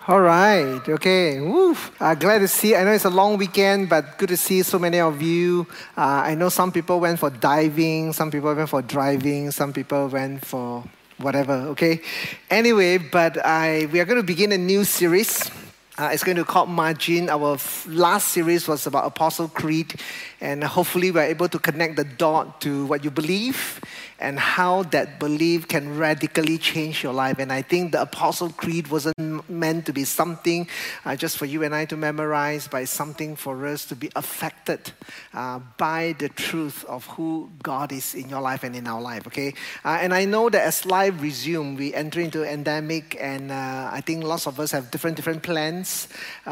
All right, okay. Woo. Glad to see. I know it's a long weekend, but good to see so many of you. I know some people went for diving, some people went for driving, some people went for whatever, okay? Anyway, we are going to begin a new series. It's going to be called Margin. Our last series was about Apostle Creed, and hopefully we're able to connect the dot to what you believe and how that belief can radically change your life. And I think the Apostle Creed wasn't meant to be something just for you and I to memorize, but it's something for us to be affected by the truth of who God is in your life and in our life, okay? And I know that as life resumes, we enter into an endemic, and I think lots of us have different plans.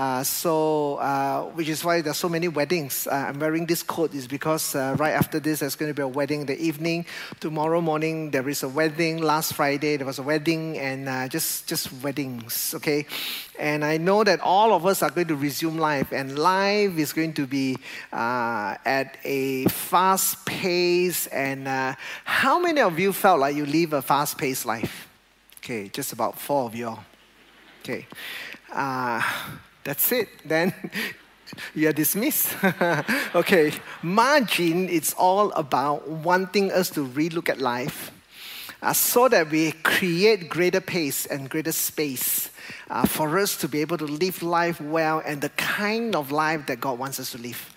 Which is why there's so many weddings. I'm wearing this coat is because right after this, there's going to be a wedding in the evening. Tomorrow morning, there is a wedding. Last Friday, there was a wedding, and just weddings, okay? And I know that all of us are going to resume life, and life is going to be at a fast pace. And how many of you felt like you live a fast-paced life? Okay, just about 4 of you all. Okay. That's it. Then you are dismissed. Okay. Margin, it's all about wanting us to relook at life so that we create greater pace and greater space for us to be able to live life well and the kind of life that God wants us to live.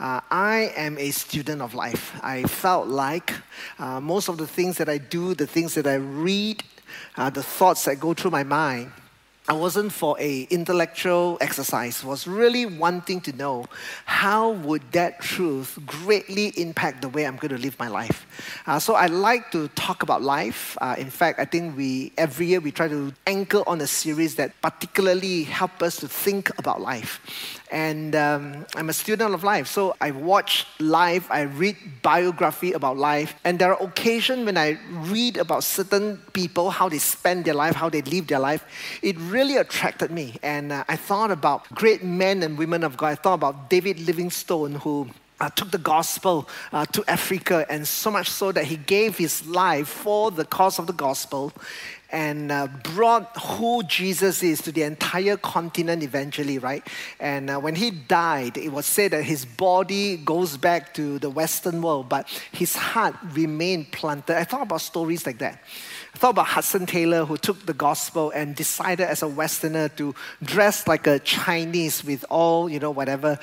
I am a student of life. I felt like most of the things that I do, the things that I read, the thoughts that go through my mind, I wasn't for a intellectual exercise. Was really wanting to know how would that truth greatly impact the way I'm going to live my life. So I like to talk about life. In fact, I think every year we try to anchor on a series that particularly help us to think about life. And I'm a student of life, so I watch life, I read biography about life, and there are occasions when I read about certain people, how they spend their life, how they live their life, it really attracted me. And I thought about great men and women of God. I thought about David Livingstone, who took the gospel to Africa, and so much so that he gave his life for the cause of the gospel, and brought who Jesus is to the entire continent eventually, right? And when he died, it was said that his body goes back to the Western world, but his heart remained planted. I thought about stories like that. I thought about Hudson Taylor, who took the gospel and decided as a Westerner to dress like a Chinese with all, whatever,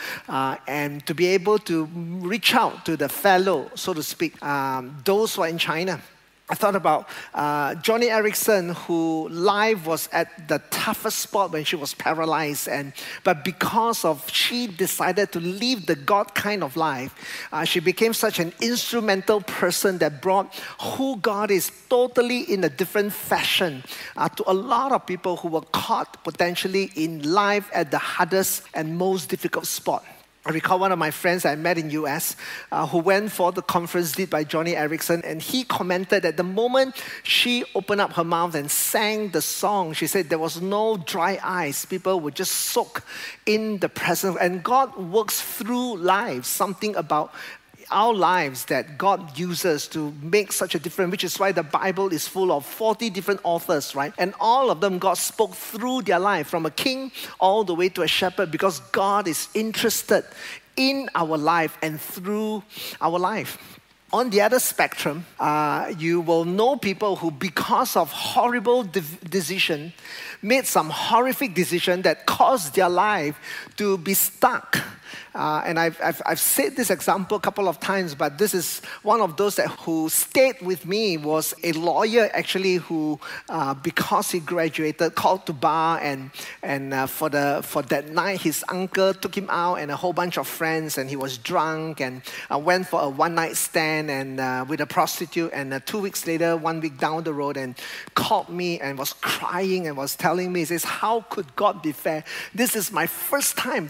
and to be able to reach out to the fellow, so to speak, those who are in China. I thought about Joni Eareckson, who life was at the toughest spot when she was paralyzed, but because of she decided to live the God kind of life, she became such an instrumental person that brought who God is totally in a different fashion to a lot of people who were caught potentially in life at the hardest and most difficult spot. I recall one of my friends I met in US who went for the conference led by Joni Eareckson, and he commented that the moment she opened up her mouth and sang the song, she said there was no dry eyes. People would just soak in the presence. And God works through lives, something about our lives that God uses to make such a difference, which is why the Bible is full of 40 different authors, right? And all of them, God spoke through their life, from a king all the way to a shepherd, because God is interested in our life and through our life. On the other spectrum, you will know people who, because of horrible decision, made some horrific decision that caused their life to be stuck. And I've said this example a couple of times, but this is one of those who stayed with me. Was a lawyer actually who, because he graduated, called to bar, and for that night, his uncle took him out and a whole bunch of friends, and he was drunk and went for a one-night stand and with a prostitute, and 2 weeks later, 1 week down the road, and called me and was crying and was telling me, he says, how could God be fair? This is my first time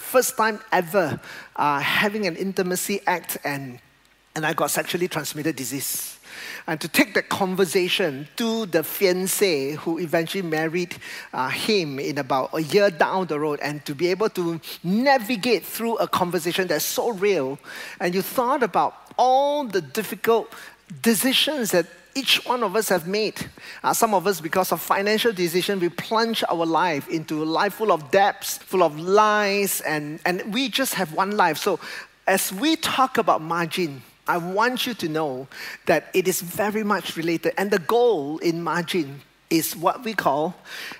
ever having an intimacy act, and I got sexually transmitted disease. And to take that conversation to the fiancé who eventually married him in about a year down the road, and to be able to navigate through a conversation that's so real, and you thought about all the difficult decisions that each one of us have made. Some of us, because of financial decision, we plunge our life into a life full of debts, full of lies, and we just have one life. So as we talk about margin, I want you to know that it is very much related. And the goal in margin is what we call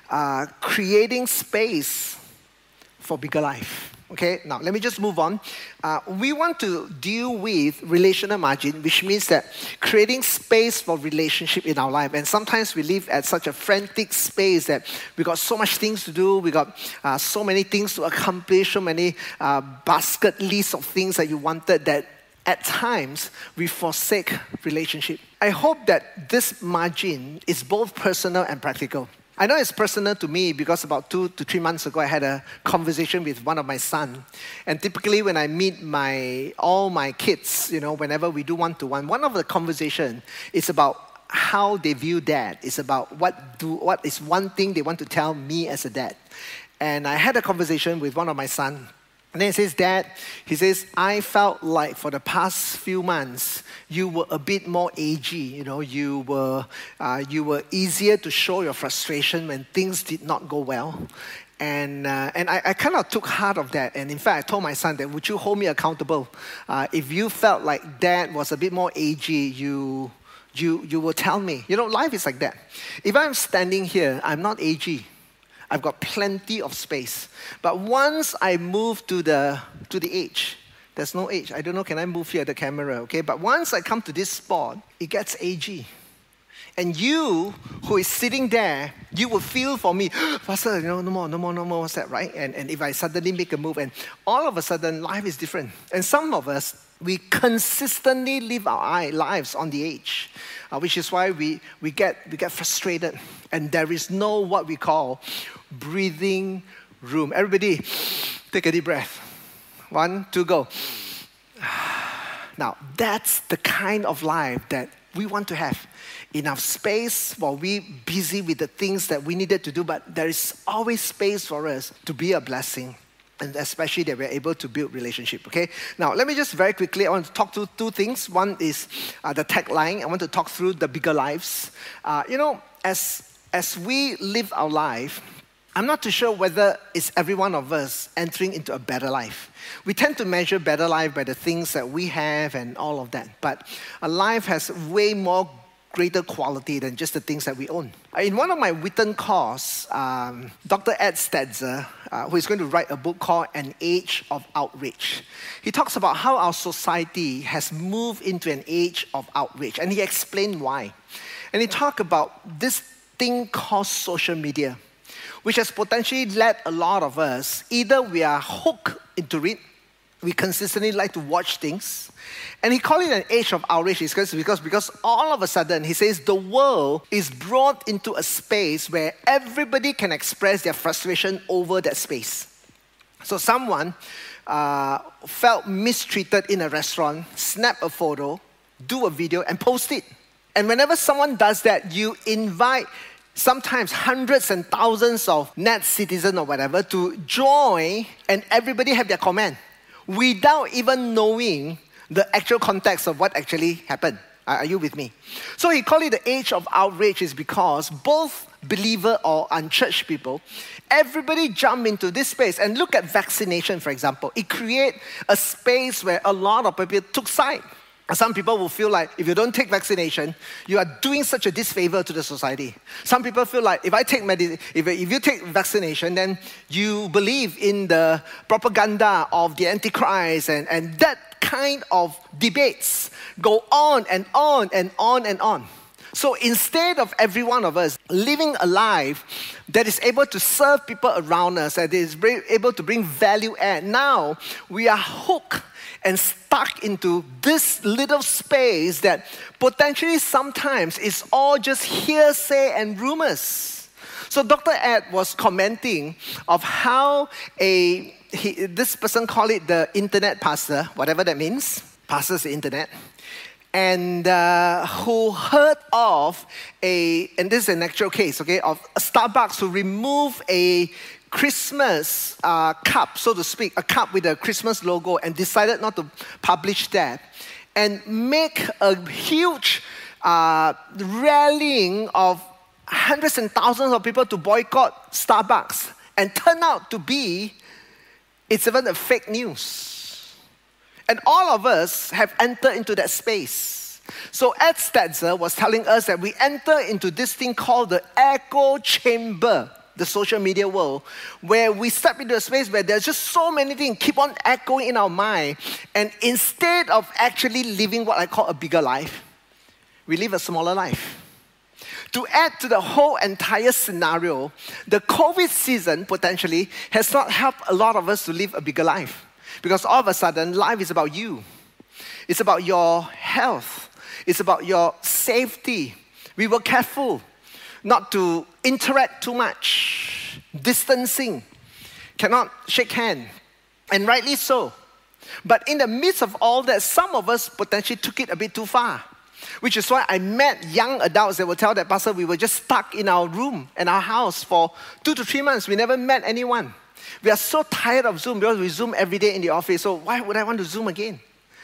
creating space for bigger life. Okay, now let me just move on. We want to deal with relational margin, which means that creating space for relationship in our life. And sometimes we live at such a frantic space that we got so much things to do, we got so many things to accomplish, so many basket lists of things that you wanted that at times we forsake relationship. I hope that this margin is both personal and practical. I know it's personal to me because about 2 to 3 months ago, I had a conversation with one of my sons. And typically when I meet all my kids, whenever we do one-to-one, one of the conversation is about how they view dad. It's about what is one thing they want to tell me as a dad. And I had a conversation with one of my sons. And then he says, Dad, I felt like for the past few months, you were a bit more edgy. You were easier to show your frustration when things did not go well. And I kind of took heart of that. And in fact, I told my son that, would you hold me accountable? If you felt like Dad was a bit more edgy, you will tell me. Life is like that. If I'm standing here, I'm not edgy. I've got plenty of space. But once I move to the edge, there's no edge. I don't know, can I move here the camera, okay? But once I come to this spot, it gets edgy. And you, who is sitting there, you will feel for me, Pastor, no more, what's that, right? And if I suddenly make a move, and all of a sudden, life is different. And some of us, we consistently live our lives on the edge, which is why we get frustrated. And there is no what we call breathing room. Everybody, take a deep breath. 1, 2, go. Now, that's the kind of life that we want to have. Enough space while we're busy with the things that we needed to do, but there is always space for us to be a blessing. And especially that we're able to build relationship, okay? Now, let me just very quickly, I want to talk to 2 things. One is the tagline. I want to talk through the bigger lives. As we live our life, I'm not too sure whether it's every one of us entering into a better life. We tend to measure better life by the things that we have and all of that. But a life has way more greater quality than just the things that we own. In one of my written course, Dr. Ed Stetzer, who is going to write a book called An Age of Outrage, he talks about how our society has moved into an age of outrage. And he explained why. And he talked about this thing called social media, which has potentially led a lot of us, either we are hooked into it, we consistently like to watch things, and he called it an age of outrage because all of a sudden, he says, the world is brought into a space where everybody can express their frustration over that space. So someone felt mistreated in a restaurant, snap a photo, do a video, and post it. And whenever someone does that, you invite sometimes hundreds and thousands of net citizens or whatever to join, and everybody have their comment without even knowing the actual context of what actually happened. Are you with me? So he called it the age of outrage is because both believer or unchurched people, everybody jump into this space. And look at vaccination, for example. It creates a space where a lot of people took side. Some people will feel like if you don't take vaccination, you are doing such a disfavor to the society. Some people feel like if you take vaccination, then you believe in the propaganda of the Antichrist, and that kind of debates go on and on and on and on. So instead of every one of us living a life that is able to serve people around us, that is able to bring value add, now we are hooked and stuck into this little space that potentially sometimes is all just hearsay and rumors. So Dr. Ed was commenting of how this person called it the internet pastor, whatever that means, pastors the internet, and who heard of and this is an actual case, okay, of a Starbucks who removed a Christmas cup, so to speak, a cup with a Christmas logo, and decided not to publish that. and make a huge rallying of hundreds and thousands of people to boycott Starbucks, and turn out to be, it's even a fake news. And all of us have entered into that space. So Ed Stetzer was telling us that we enter into this thing called the echo chamber, the social media world, where we step into a space where there's just so many things keep on echoing in our mind, and instead of actually living what I call a bigger life, we live a smaller life. To add to the whole entire scenario, the COVID season potentially has not helped a lot of us to live a bigger life, because all of a sudden, life is about you. It's about your health. It's about your safety. We were careful not to interact too much, distancing, cannot shake hands, and rightly so. But in the midst of all that, some of us potentially took it a bit too far, which is why I met young adults that will tell that, Pastor, we were just stuck in our room and our house for 2 to 3 months. We never met anyone. We are so tired of Zoom because we Zoom every day in the office, so why would I want to Zoom again?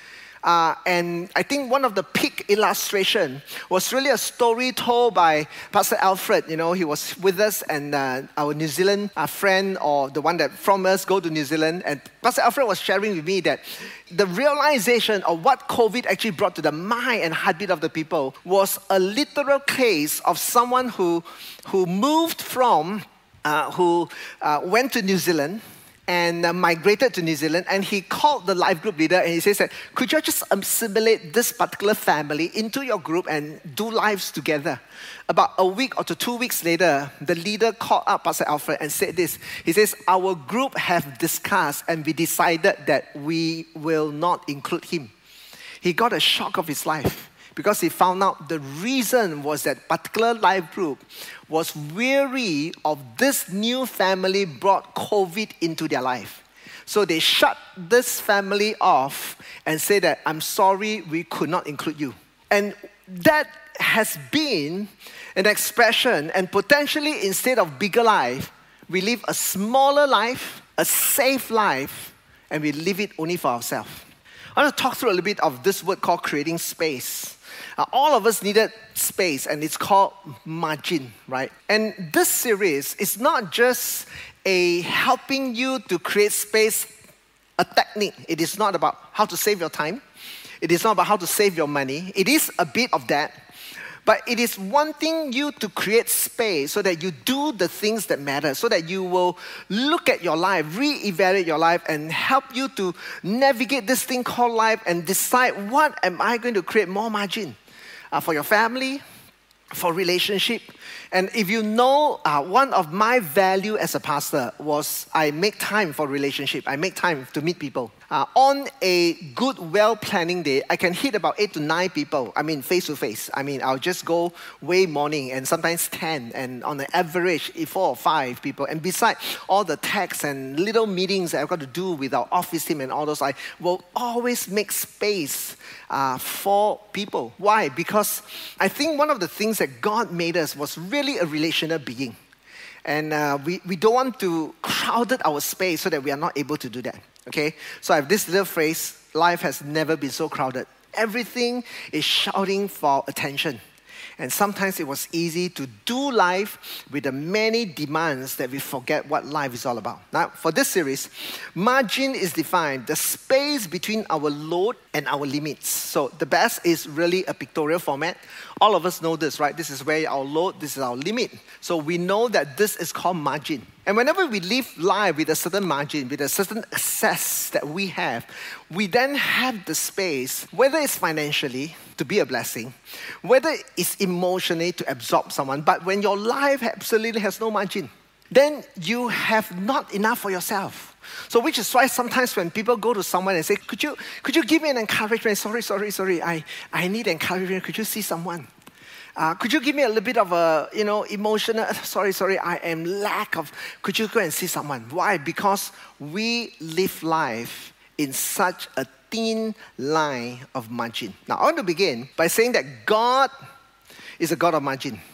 And I think one of the peak illustration was really a story told by Pastor Alfred. You know, he was with us, and our New Zealand friend, or the one that from us go to New Zealand. And Pastor Alfred was sharing with me that the realization of what COVID actually brought to the mind and heartbeat of the people was a literal case of someone who moved from, who went to New Zealand, and migrated to New Zealand, and he called the life group leader, and he says that, could you just assimilate this particular family into your group and do lives together? About a week or 2 weeks later, the leader called up Pastor Alfred and said this. He says, our group have discussed, and we decided that we will not include him. He got a shock of his life, because he found out the reason was that particular life group was weary of this new family brought COVID into their life. So they shut this family off and say that, I'm sorry, we could not include you. And that has been an expression, and potentially instead of bigger life, we live a smaller life, a safe life, and we live it only for ourselves. I want to talk through a little bit of this word called creating space. All of us needed space, and it's called margin, right? And this series is not just a helping you to create space, a technique. It is not about how to save your time. It is not about how to save your money. It is a bit of that, but it is wanting you to create space so that you do the things that matter, so that you will look at your life, reevaluate your life, and help you to navigate this thing called life and decide, what am I going to create more margin? For your family, for relationship. And if you know, one of my value as a pastor was I make time for relationship. I make time to meet people. On a good, well-planning day, I can hit about 8 to 9 people. I mean, face-to-face. I mean, I'll just go way morning, and sometimes 10. And on the average, 4 or 5 people. And besides all the texts and little meetings that I've got to do with our office team and all those, I will always make space for people. Why? Because I think one of the things that God made us was really a relational being. And we don't want to crowd our space so that we are not able to do that. Okay? So I have this little phrase, life has never been so crowded. Everything is shouting for attention. And sometimes it was easy to do life with the many demands that we forget what life is all about. Now, for this series, margin is defined, the space between our load and our limits. So the best is really a pictorial format. All of us know this, right? This is where our load, this is our limit. So we know that this is called margin. And whenever we live life with a certain margin, with a certain access that we have, we then have the space, whether it's financially to be a blessing, whether it's emotionally to absorb someone. But when your life absolutely has no margin, then you have not enough for yourself. So which is why sometimes when people go to someone and say, could you give me an encouragement? Sorry, I need encouragement. Could you see someone? Could you give me a little bit of a, emotional, sorry, I am lack of, could you go and see someone? Why? Because we live life in such a thin line of margin. Now, I want to begin by saying that God is a God of margin.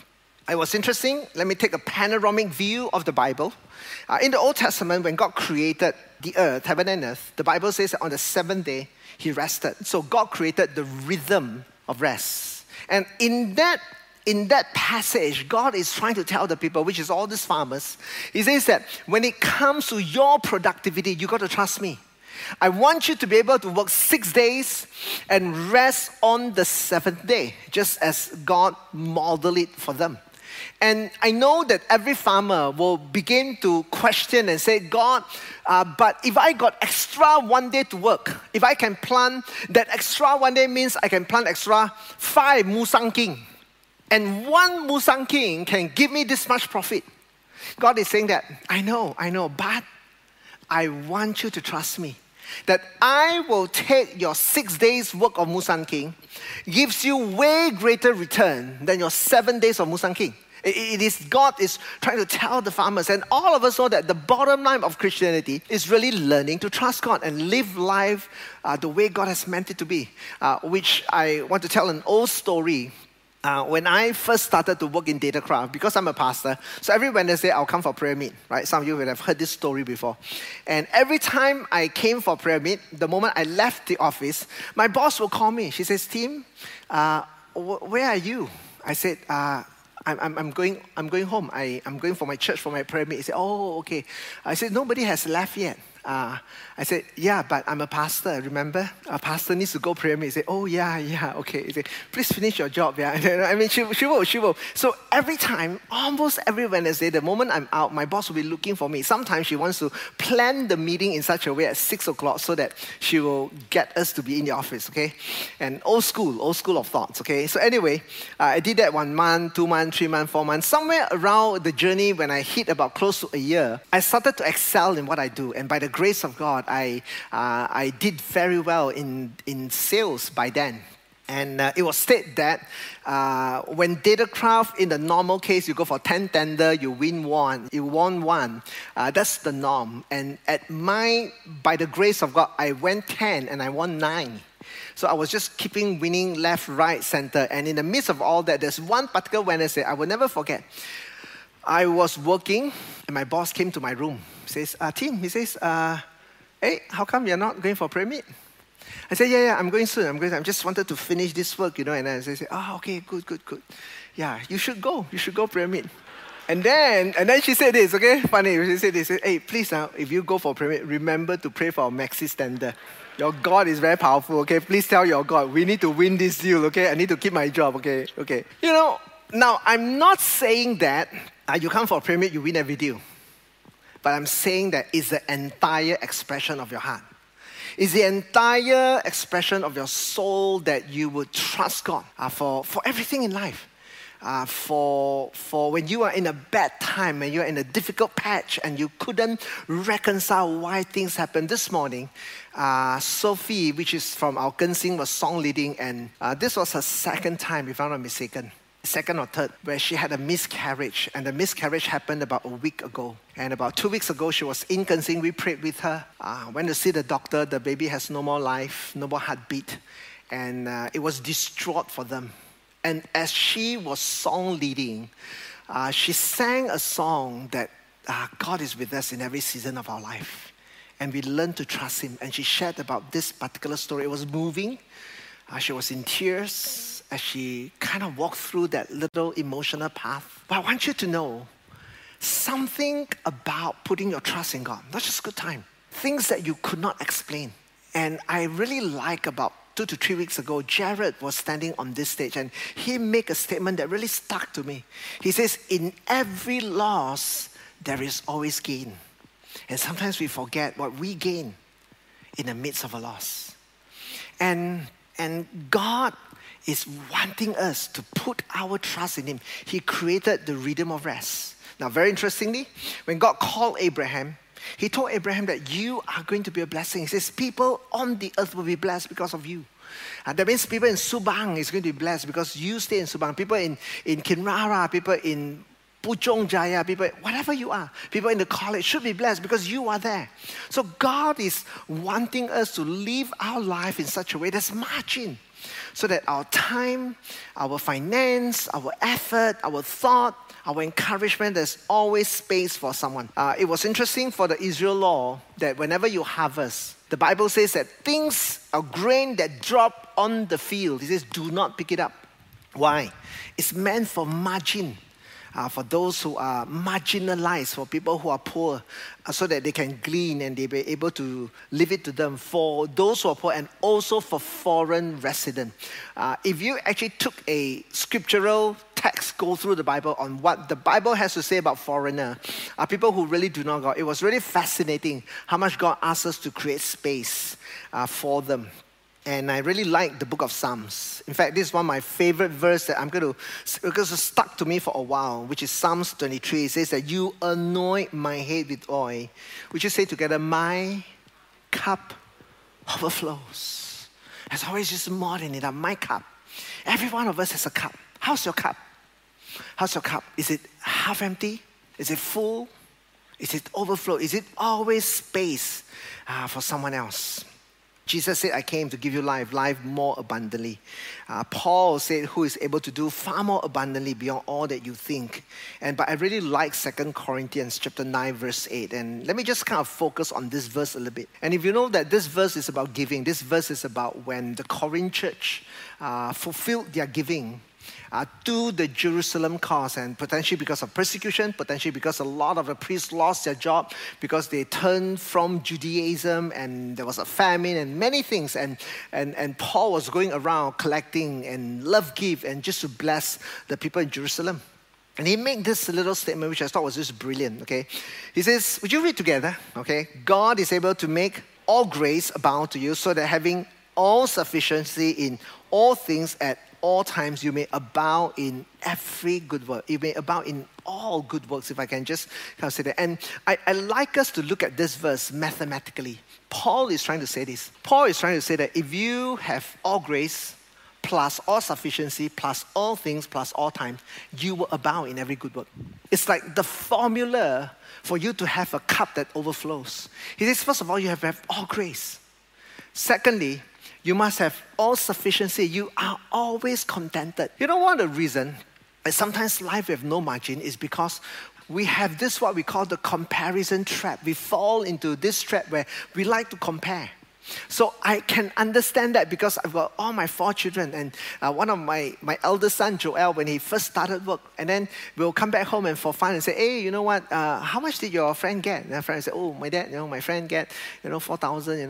It was interesting. Let me take a panoramic view of the Bible. In the Old Testament, when God created the earth, heaven and earth, the Bible says that on the seventh day, He rested. So God created the rhythm of rest. And in that passage, God is trying to tell the people, which is all these farmers, He says that when it comes to your productivity, you got to trust me. I want you to be able to work 6 days and rest on the seventh day, just as God modeled it for them. And I know that every farmer will begin to question and say, God, but if I got extra 1 day to work, if I can plant, that extra 1 day means I can plant extra 5 musang king. And 1 musang king can give me this much profit. God is saying that, I know, but I want you to trust me. That I will take your 6 days work of musang king, gives you way greater return than your 7 days of musang king. It is God is trying to tell the farmers, and all of us know that the bottom line of Christianity is really learning to trust God and live life the way God has meant it to be. Which I want to tell an old story. When I first started to work in Datacraft, because I'm a pastor, so every Wednesday I'll come for prayer meet, right? Some of you will have heard this story before. And every time I came for prayer meet, the moment I left the office, my boss will call me. She says, Tim, where are you? I said, I'm going home. I'm going for my church for my prayer meet. He said, oh, okay. I said, nobody has left yet. I said, yeah, but I'm a pastor, remember? A pastor needs to go prayer meet. He said, oh, yeah, okay. He said, please finish your job, yeah. I mean, she will. So every time, almost every Wednesday, the moment I'm out, my boss will be looking for me. Sometimes she wants to plan the meeting in such a way at 6 o'clock so that she will get us to be in the office, okay? And old school of thoughts, okay? So anyway, I did that 1 month, 2 months, 3 months, 4 months. Somewhere around the journey when I hit about close to a year, I started to excel in what I do. And by the grace of God, I did very well in sales by then. And it was stated that when Datacraft, in the normal case, you go for 10 tender, you win 1, you won 1. That's the norm. And by the grace of God, I went 10 and I won 9. So I was just keeping winning left, right, center. And in the midst of all that, there's one particular Wednesday I will never forget. I was working and my boss came to my room. He says, Tim, he says, hey, how come you're not going for prayer meet? I said, yeah, I'm going soon. I just wanted to finish this work, And then I said, okay, good. Yeah, you should go prayer meet. And then she said this, okay? Funny, she said this, hey, please now, if you go for prayer meet, remember to pray for our maxi standard. Your God is very powerful, okay? Please tell your God, we need to win this deal, okay? I need to keep my job, okay? Now I'm not saying that you come for prayer meet, you win every deal. But I'm saying that it's the entire expression of your heart. It's the entire expression of your soul that you would trust God for everything in life. For when you are in a bad time, when you are in a difficult patch and you couldn't reconcile why things happened. This morning, Sophie, which is from our Gensing, was song leading, and this was her second time, if I'm not mistaken. Second or third, where she had a miscarriage, and the miscarriage happened about a week ago. And about 2 weeks ago, she was in Gensing. We prayed with her. Went to see the doctor. The baby has no more life, no more heartbeat, and it was distraught for them. And as she was song leading, she sang a song that God is with us in every season of our life, and we learned to trust Him. And she shared about this particular story. It was moving. She was in tears as she kind of walked through that little emotional path. But I want you to know something about putting your trust in God. Not just good time. Things that you could not explain. And I really like about 2 to 3 weeks ago, Jared was standing on this stage and he made a statement that really stuck to me. He says, in every loss, there is always gain. And sometimes we forget what we gain in the midst of a loss. And God is wanting us to put our trust in Him. He created the rhythm of rest. Now, very interestingly, when God called Abraham, He told Abraham that you are going to be a blessing. He says, people on the earth will be blessed because of you. That means people in Subang is going to be blessed because you stay in Subang. People in Kinrara, people in Puchong Jaya, people, whatever you are, people in the college should be blessed because you are there. So God is wanting us to live our life in such a way that's marching. so that our time, our finance, our effort, our thought, our encouragement, there's always space for someone. It was interesting for the Israel law that whenever you harvest, the Bible says that things or grain that drop on the field, it says, do not pick it up. Why? It's meant for margin. For those who are marginalized, for people who are poor, so that they can glean and they be able to leave it to them. For those who are poor and also for foreign residents. If you actually took a scriptural text, go through the Bible on what the Bible has to say about foreigner, people who really do not God, it was really fascinating how much God asks us to create space for them. And I really like the book of Psalms. In fact, this is one of my favorite verses that because it stuck to me for a while, which is Psalms 23. It says that you anoint my head with oil. Would you say together, my cup overflows. There's always just more than enough. My cup. Every one of us has a cup. How's your cup? How's your cup? Is it half empty? Is it full? Is it overflow? Is it always space for someone else? Jesus said, I came to give you life more abundantly. Paul said, who is able to do far more abundantly beyond all that you think. But I really like 2 Corinthians chapter 9, verse 8. And let me just kind of focus on this verse a little bit. And if you know that this verse is about giving, this verse is about when the Corinth church fulfilled their giving to the Jerusalem cause, and potentially because of persecution, potentially because a lot of the priests lost their job because they turned from Judaism and there was a famine and many things, and Paul was going around collecting and love give and just to bless the people in Jerusalem. And he made this little statement which I thought was just brilliant, okay? He says, would you read together, okay? God is able to make all grace abound to you so that having all sufficiency in all things at all times, you may abound in every good work. You may abound in all good works, if I can just kind of say that. And I like us to look at this verse mathematically. Paul is trying to say this. Paul is trying to say that if you have all grace, plus all sufficiency, plus all things, plus all times, you will abound in every good work. It's like the formula for you to have a cup that overflows. He says, first of all, you have to have all grace. Secondly, you must have all sufficiency. You are always contented. You know, one of the reasons that sometimes life with no margin is because we have this, what we call the comparison trap. We fall into this trap where we like to compare. So I can understand that because I've got all my 4 children, and one of my eldest son, Joel, when he first started work, and then we'll come back home and for fun and say, hey, you know what, how much did your friend get? And my friend say, oh, my dad, my friend get, 4,000,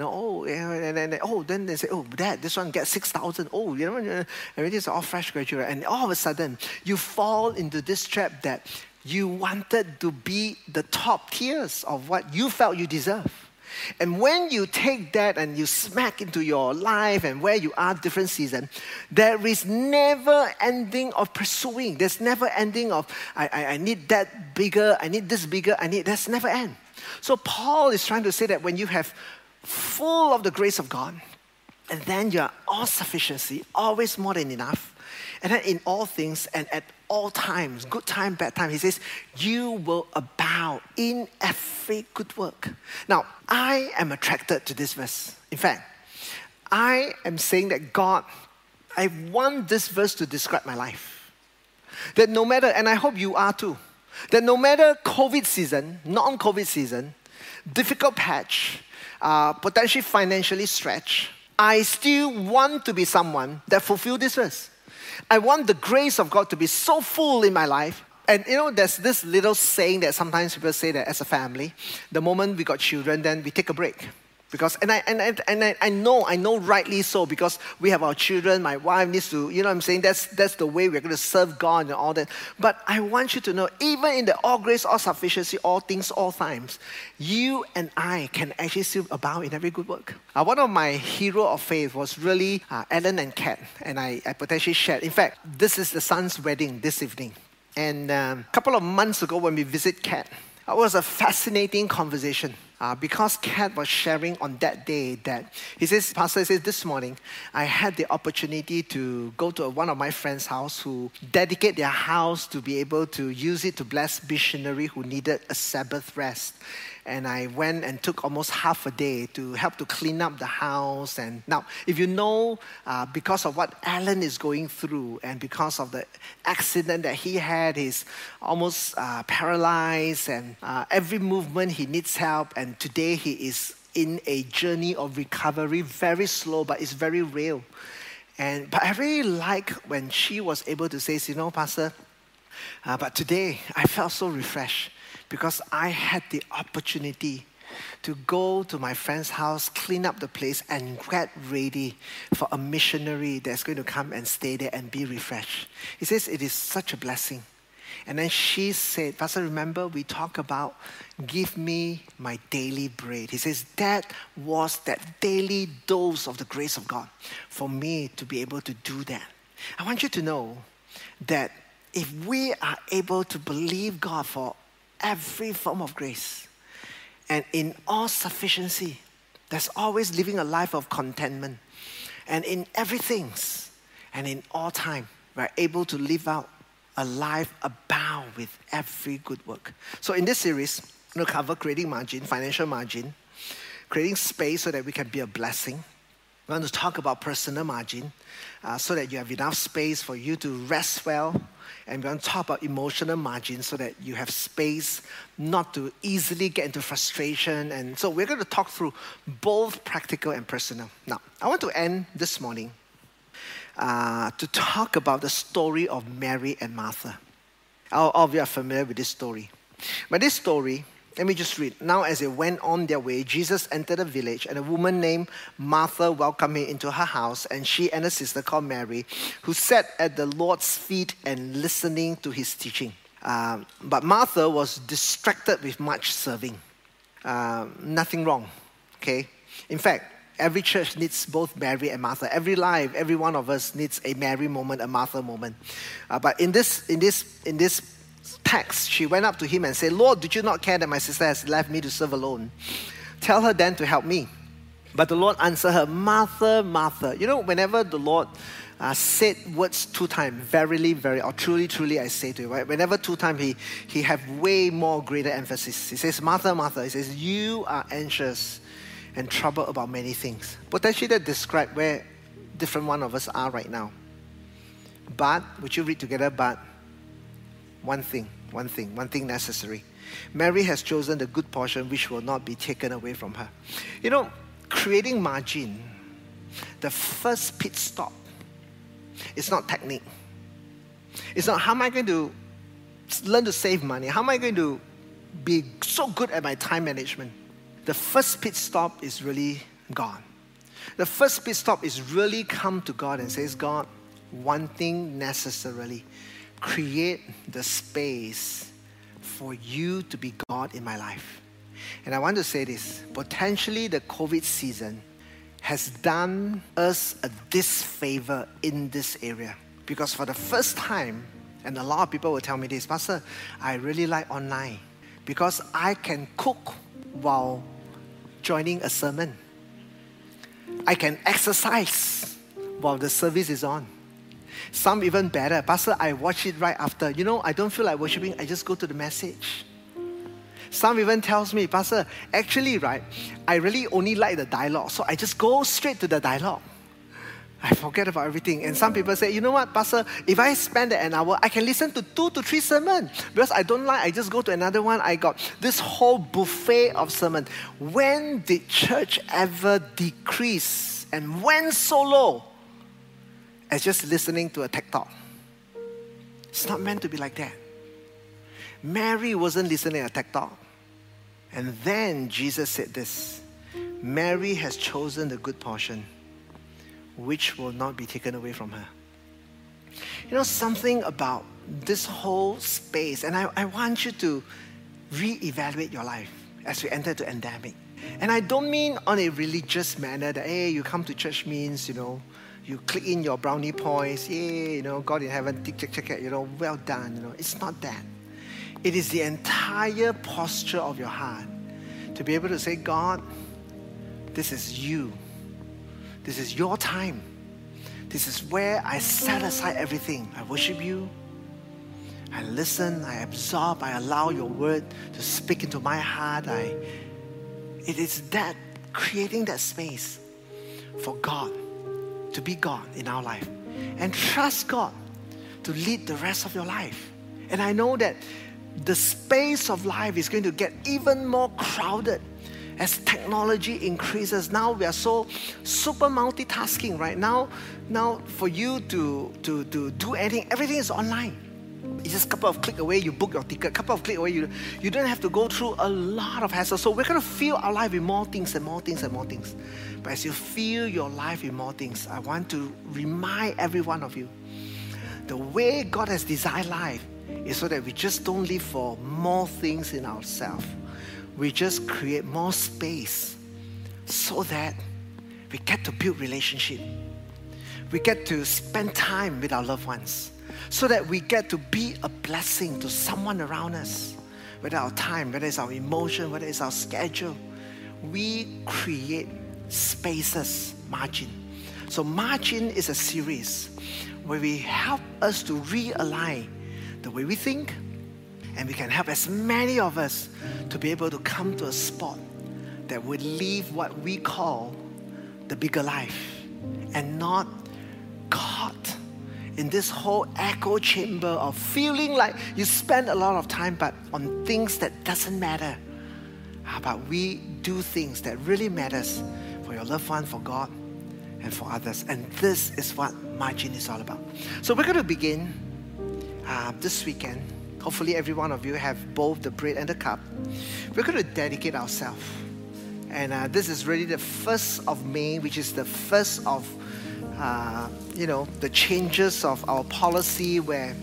then they say, oh, dad, this one gets 6,000. Oh, everything is all fresh graduate. And all of a sudden, you fall into this trap that you wanted to be the top tiers of what you felt you deserve. And when you take that and you smack into your life and where you are different season, there is never ending of pursuing. There's never ending of, I need that bigger, I need this bigger, that's never end. So Paul is trying to say that when you have full of the grace of God, and then you're all sufficiency, always more than enough, and then in all things and at all times, good time, bad time, he says, you will abound in every good work. Now, I am attracted to this verse. In fact, I am saying that God, I want this verse to describe my life. That no matter, and I hope you are too, that no matter COVID season, non-COVID season, difficult patch, potentially financially stretched, I still want to be someone that fulfill this verse. I want the grace of God to be so full in my life. And there's this little saying that sometimes people say that as a family, the moment we got children, then we take a break. Because I know rightly so, because we have our children, my wife needs to, that's the way we're going to serve God and all that. But I want you to know, even in the all grace, all sufficiency, all things, all times, you and I can actually still abound in every good work. One of my hero of faith was really Alan and Kat, and I potentially shared. In fact, this is the son's wedding this evening. And a couple of months ago when we visit Kat, it was a fascinating conversation. because Kat was sharing on that day that Pastor says, this morning, I had the opportunity to go to one of my friend's house who dedicate their house to be able to use it to bless missionary who needed a Sabbath rest. And I went and took almost half a day to help to clean up the house. And now, if you know, because of what Alan is going through and because of the accident that he had, he's almost paralyzed and every movement he needs help. And today he is in a journey of recovery, very slow, but it's very real. But I really like when she was able to say, Pastor, but today I felt so refreshed, because I had the opportunity to go to my friend's house, clean up the place, and get ready for a missionary that's going to come and stay there and be refreshed. He says it is such a blessing. And then she said, Pastor, remember we talked about give me my daily bread. He says that was that daily dose of the grace of God for me to be able to do that. I want you to know that if we are able to believe God for every form of grace and in all sufficiency, there's always living a life of contentment. And in everything and in all time, we're able to live out a life abound with every good work. So in this series, I'm going to cover creating margin, financial margin, creating space so that we can be a blessing. We're going to talk about personal margin so that you have enough space for you to rest well. And we're going to talk about emotional margin so that you have space not to easily get into frustration. And so we're going to talk through both practical and personal. Now, I want to end this morning to talk about the story of Mary and Martha. All of you are familiar with this story. But this story, let me just read. Now, as they went on their way, Jesus entered a village, and a woman named Martha welcomed him into her house, and she and her sister called Mary, who sat at the Lord's feet and listening to his teaching. But Martha was distracted with much serving. Nothing wrong, okay? In fact, every church needs both Mary and Martha. Every life, every one of us needs a Mary moment, a Martha moment. But in this text, she went up to him and said, Lord, did you not care that my sister has left me to serve alone? Tell her then to help me. But the Lord answered her, Martha, Martha. You know, whenever the Lord said words 2 times, verily, very, or truly, truly, I say to you, right? Whenever 2 times, he have way more greater emphasis. He says, Martha, Martha. He says, you are anxious and troubled about many things. Potentially that describe where different one of us are right now. But, would you read together, but one thing necessary. Mary has chosen the good portion which will not be taken away from her. You know, creating margin, the first pit stop, it's not technique. It's not how am I going to learn to save money? How am I going to be so good at my time management? The first pit stop is really God. The first pit stop is really come to God and says, God, one thing necessarily, create the space for you to be God in my life. And I want to say this, potentially the COVID season has done us a disfavor in this area. Because for the first time, and a lot of people will tell me this, Pastor, I really like online because I can cook while joining a sermon. I can exercise while the service is on. Some even better. Pastor, I watch it right after. You know, I don't feel like worshiping. I just go to the message. Some even tells me, Pastor, actually, right, I really only like the dialogue. So I just go straight to the dialogue. I forget about everything. And some people say, you know what, Pastor, if I spend an hour, I can listen to 2 to 3 sermons. Because I don't like, I just go to another one. I got this whole buffet of sermons. When did church ever decrease and went so low as just listening to a tech talk? It's not meant to be like that. Mary wasn't listening to a tech talk. And then Jesus said this, Mary has chosen the good portion, which will not be taken away from her. You know, something about this whole space, and I want you to reevaluate your life as we enter the endemic. And I don't mean on a religious manner that, hey, you come to church means, you know, you click in your brownie points, yay, you know, God in heaven, tick, check, check, you know, well done, you know. It's not that. It is the entire posture of your heart to be able to say, God, this is you. This is your time. This is where I set aside everything. I worship you. I listen. I absorb. I allow your word to speak into my heart. It is that, creating that space for God to be God in our life. And trust God to lead the rest of your life. And I know that the space of life is going to get even more crowded as technology increases. Now we are so super multitasking right now. Now for you to do anything, everything is online. It's just a couple of clicks away, you book your ticket. A couple of clicks away, you don't have to go through a lot of hassle. So we're going to fill our life with more things and more things and more things. But as you fill your life with more things, I want to remind every one of you, the way God has designed life is so that we just don't live for more things in ourselves. We just create more space so that we get to build relationship. We get to spend time with our loved ones, so that we get to be a blessing to someone around us. Whether our time, whether it's our emotion, whether it's our schedule, we create spaces, margin. So margin is a series where we help us to realign the way we think, and we can help as many of us to be able to come to a spot that would live what we call the bigger life, and not caught in this whole echo chamber of feeling like you spend a lot of time but on things that doesn't matter. But we do things that really matters for your loved one, for God, and for others. And this is what margin is all about. So we're going to begin this weekend. Hopefully every one of you have both the bread and the cup. We're going to dedicate ourselves. And this is really the 1st of May, which is the first of the changes of our policy where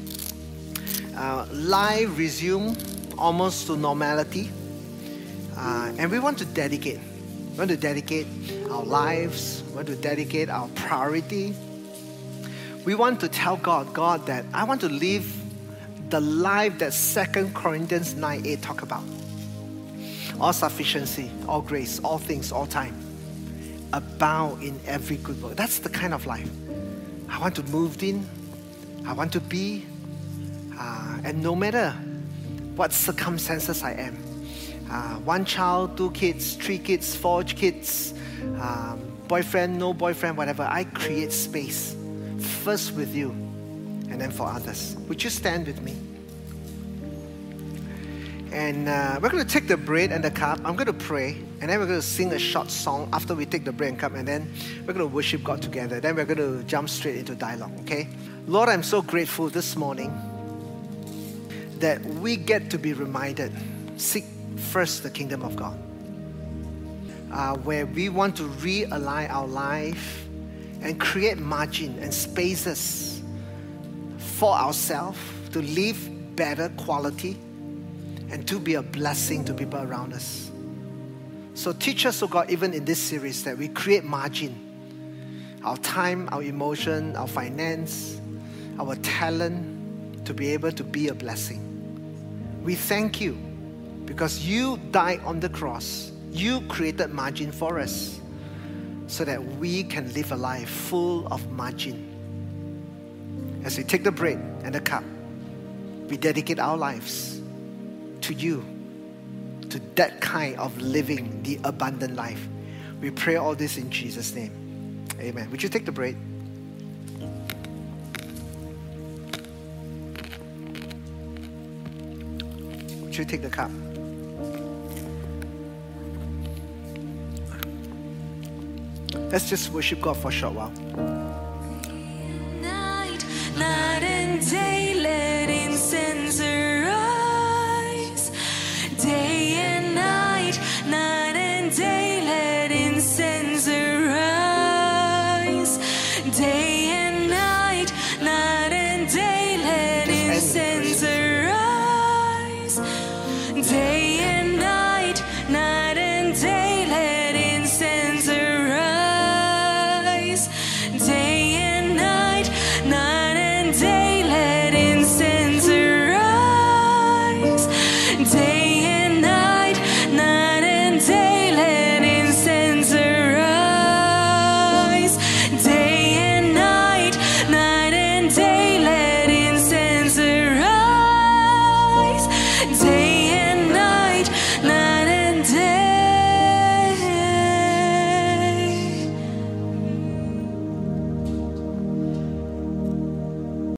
life resume almost to normality. And we want to dedicate. We want to dedicate our lives. We want to dedicate our priority. We want to tell God that I want to live the life that 2 Corinthians 9:8 talk about. All sufficiency, all grace, all things, all time. Abound in every good work. That's the kind of life I want to move in. I want to be. And no matter what circumstances I am, 1 child, 2 kids, 3 kids, 4 kids, boyfriend, no boyfriend, whatever, I create space. First with you, and then for others. Would you stand with me? And we're going to take the bread and the cup. I'm going to pray, and then we're going to sing a short song after we take the bread and cup, and then we're going to worship God together. Then we're going to jump straight into dialogue, okay? Lord, I'm so grateful this morning that we get to be reminded, seek first the kingdom of God, where we want to realign our life and create margin and spaces for ourselves to live better quality and to be a blessing to people around us. So teach us, oh God, even in this series, that we create margin. Our time, our emotion, our finance, our talent, to be able to be a blessing. We thank you because you died on the cross. You created margin for us so that we can live a life full of margin. As we take the bread and the cup, we dedicate our lives to you, to that kind of living the abundant life. We pray all this in Jesus' name. Amen. Would you take the bread? Would you take the cup? Let's just worship God for a short while.